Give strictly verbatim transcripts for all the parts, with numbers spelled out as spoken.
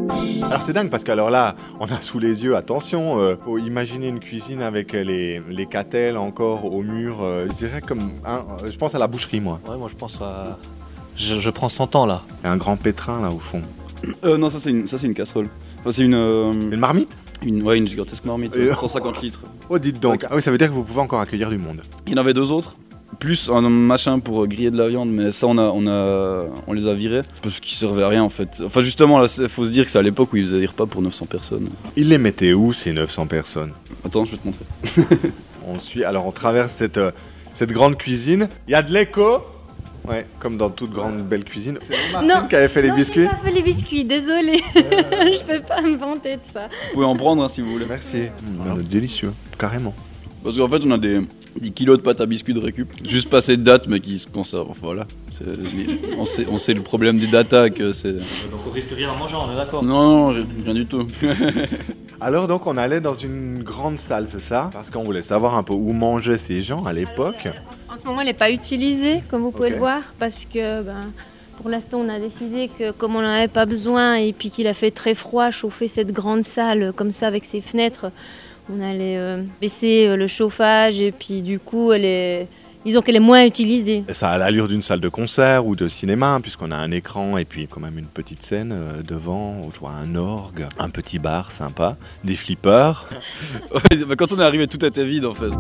Alors c'est dingue parce qu'alors là, on a sous les yeux, attention, euh, faut imaginer une cuisine avec les, les catelles encore au mur, euh, je dirais comme, hein, je pense à la boucherie moi. Ouais, moi je pense à... Je, je prends cent ans là. Et un grand pétrin là au fond. Euh, non, ça c'est une, ça, c'est une casserole. Enfin, c'est une... Euh, Une marmite? une, ouais, une gigantesque marmite, Et- ouais, cent cinquante litres. Oh dites donc, Ouais. ah oui ça veut dire que vous pouvez encore accueillir du monde. Il y en avait deux autres. Plus un machin pour griller de la viande, mais ça on, a, on, a, on les a virés parce qu'ils servaient à rien en fait. Enfin justement, là, il faut se dire que c'est à l'époque où ils faisaient des repas pour neuf cents personnes. Ils les mettaient où ces neuf cents personnes? Attends, je vais te montrer. On suit, alors on traverse cette, euh, cette grande cuisine, il y a de l'écho. Ouais, comme dans toute grande belle cuisine. C'est Martine Non, qui avait fait les non, biscuits. j'ai pas fait les biscuits, désolée. Je peux pas me vanter de ça. Vous pouvez en prendre hein, si vous voulez. Merci. Mmh, délicieux, carrément. Parce qu'en fait on a des, des kilos de pâtes à biscuits de récup. Juste passé de date mais qui se conservent. Enfin, voilà. C'est- on, sait, on sait le problème des data que c'est... Donc on risque rien en mangeant, on est d'accord? Non, non, rien du tout. Alors donc on allait dans une grande salle, c'est ça? Parce qu'on voulait savoir un peu où mangeaient ces gens à l'époque. En ce moment, elle n'est pas utilisée, comme vous pouvez Ok. le voir, parce que ben, pour l'instant, on a décidé que comme on n'en avait pas besoin et puis qu'il a fait très froid, chauffer cette grande salle comme ça avec ses fenêtres, on allait euh, baisser euh, le chauffage et puis du coup, elle est... disons qu'elle est moins utilisée. Et ça a l'allure d'une salle de concert ou de cinéma, puisqu'on a un écran et puis quand même une petite scène euh, devant, où je vois un orgue, un petit bar sympa, des flippers. Ouais, bah, quand on est arrivé, tout était vide en fait.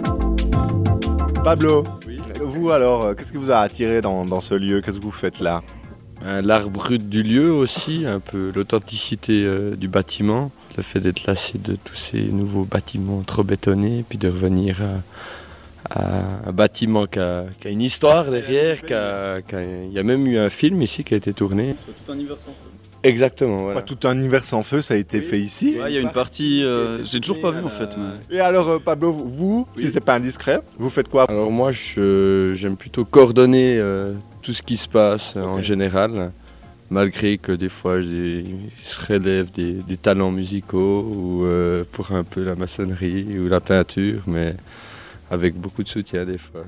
Pablo, vous alors, euh, qu'est-ce qui vous a attiré dans, dans ce lieu? Qu'est-ce que vous faites là? Euh, L'art brut du lieu aussi, un peu l'authenticité euh, du bâtiment, le fait d'être lassé de tous ces nouveaux bâtiments trop bétonnés, puis de revenir à, à un bâtiment qui a, qui a une histoire derrière, qui a, qui a- il y a même eu un film ici qui a été tourné. Tout un hiver sans feu. Exactement, voilà. Pas Tout un hiver sans feu, ça a été Oui. fait ici. Ouais, il y a une partie, euh, j'ai toujours pas vu en fait. Mais... Et alors euh, Pablo, vous, Oui. si c'est pas indiscret, vous faites quoi? Alors moi, je- j'aime plutôt coordonner euh, tout ce qui se passe euh, en Ok. général, malgré que des fois j'ai- il se relève des, des talents musicaux ou euh, pour un peu la maçonnerie ou la peinture, mais avec beaucoup de soutien des fois.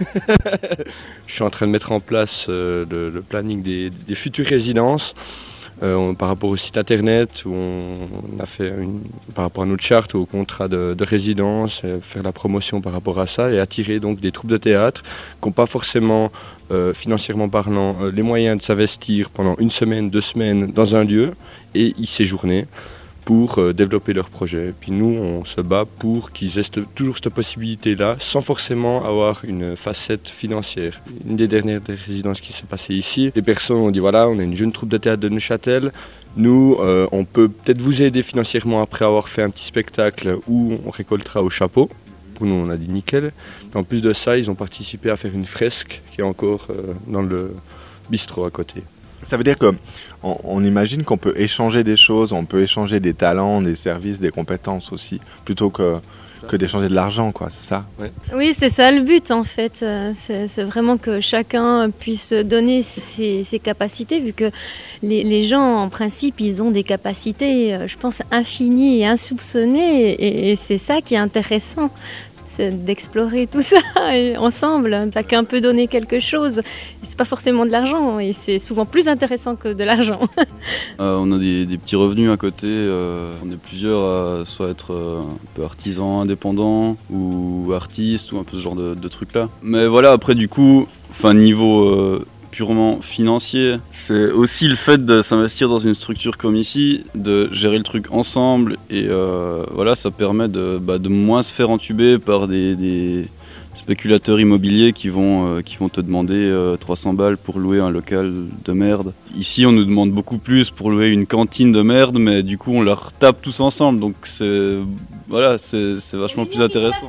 Je suis en train de mettre en place euh, le, le planning des, des futures résidences. Euh, on- par rapport au site internet où on, on a fait une, par rapport à notre charte ou au contrat de, de résidence, euh, faire la promotion par rapport à ça et attirer donc des troupes de théâtre qui n'ont pas forcément euh, financièrement parlant euh, les moyens de s'investir pendant une semaine, deux semaines dans un lieu et y séjourner pour euh, développer leur projet. Puis nous, on se bat pour qu'ils aient cette- toujours cette possibilité-là, sans forcément avoir une facette financière. Une des dernières des résidences qui s'est passée ici, les personnes ont dit voilà, on est une jeune troupe de théâtre de Neuchâtel, nous, euh, on peut peut-être vous aider financièrement après avoir fait un petit spectacle où on récoltera au chapeau. Pour nous, on a dit nickel. En plus de ça, ils ont participé à faire une fresque qui est encore euh, dans le bistrot à côté. Ça veut dire que on, on imagine qu'on peut échanger des choses, on peut échanger des talents, des services, des compétences aussi, plutôt que, que d'échanger de l'argent, quoi, c'est ça? Oui, c'est ça le but en fait. Euh, C'est c'est vraiment que chacun puisse donner ses, ses capacités, vu que les, les gens, en principe, ils ont des capacités, euh, je pense, infinies et insoupçonnées. Et, et c'est ça qui est intéressant. C'est d'explorer tout ça et ensemble. Chacun peut donner quelque chose. Et c'est pas forcément de l'argent, et c'est souvent plus intéressant que de l'argent. Euh, on a des, des petits revenus à côté, euh, on est plusieurs à soit être euh, un peu artisans indépendants ou artistes ou un peu ce genre de, de trucs là. Mais voilà, après du coup, enfin niveau euh, purement financier, c'est aussi le fait de s'investir dans une structure comme ici, de gérer le truc ensemble et euh, voilà, ça permet de, bah, de moins se faire entuber par des, des spéculateurs immobiliers qui vont, euh, qui vont te demander euh, trois cents balles pour louer un local de merde. Ici, on nous demande beaucoup plus pour louer une cantine de merde, mais du coup, on leur tape tous ensemble, donc c'est voilà, c'est c'est vachement plus intéressant.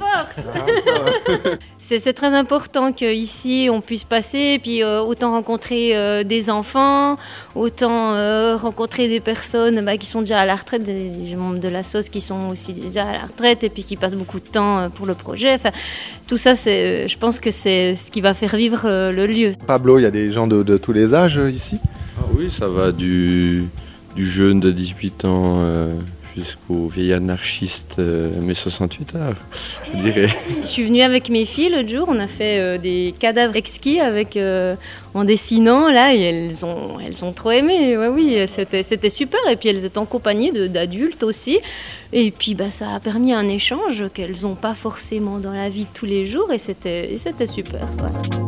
C'est c'est très important qu'ici on puisse passer, puis euh, autant rencontrer euh, des enfants, autant euh, rencontrer des personnes bah, qui sont déjà à la retraite, des, des membres de la S O S qui sont aussi déjà à la retraite et puis qui passent beaucoup de temps euh, pour le projet. Enfin, tout ça, c'est, euh, je pense que c'est ce qui va faire vivre euh, le lieu. Pablo, il y a des gens de, de tous les âges euh, ici? Ah oui, ça va du, du jeune de dix-huit ans euh, plus qu'au vieil anarchiste euh, mai soixante-huit heures, je dirais. Je suis venue avec mes filles l'autre jour, on a fait euh, des cadavres exquis avec, euh, en dessinant là, et elles ont, elles ont trop aimé, ouais, oui, c'était, c'était super, et puis elles étaient en compagnie de, d'adultes aussi, et puis bah, ça a permis un échange qu'elles n'ont pas forcément dans la vie de tous les jours, et c'était, et c'était super. Ouais.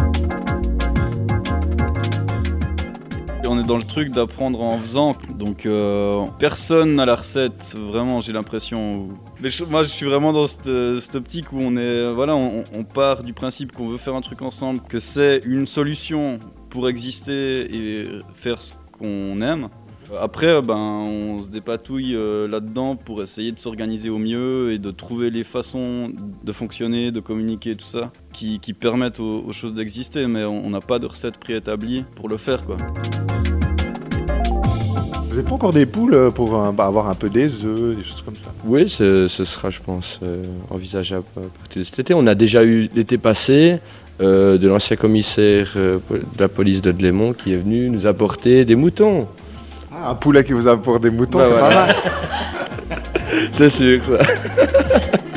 On est dans le truc d'apprendre en faisant, donc euh, personne n'a la recette, vraiment j'ai l'impression. Les cho- Moi je suis vraiment dans cette, cette optique où on est, voilà, on, on part du principe qu'on veut faire un truc ensemble, que c'est une solution pour exister et faire ce qu'on aime. Après, ben, on se dépatouille euh, là-dedans pour essayer de s'organiser au mieux et de trouver les façons de fonctionner, de communiquer, tout ça, qui, qui permettent aux, aux choses d'exister, mais on n'a pas de recette préétablie pour le faire, quoi. Vous n'êtes pas encore des poules pour euh, bah, avoir un peu des œufs, des choses comme ça? Oui, ce, ce sera, je pense, euh, envisageable à partir de cet été. On a déjà eu l'été passé euh, de l'ancien commissaire euh, de la police de Delémont qui est venu nous apporter des moutons. Ah, un poulet qui vous apporte des moutons, Bah c'est voilà. pas mal. C'est sûr, ça.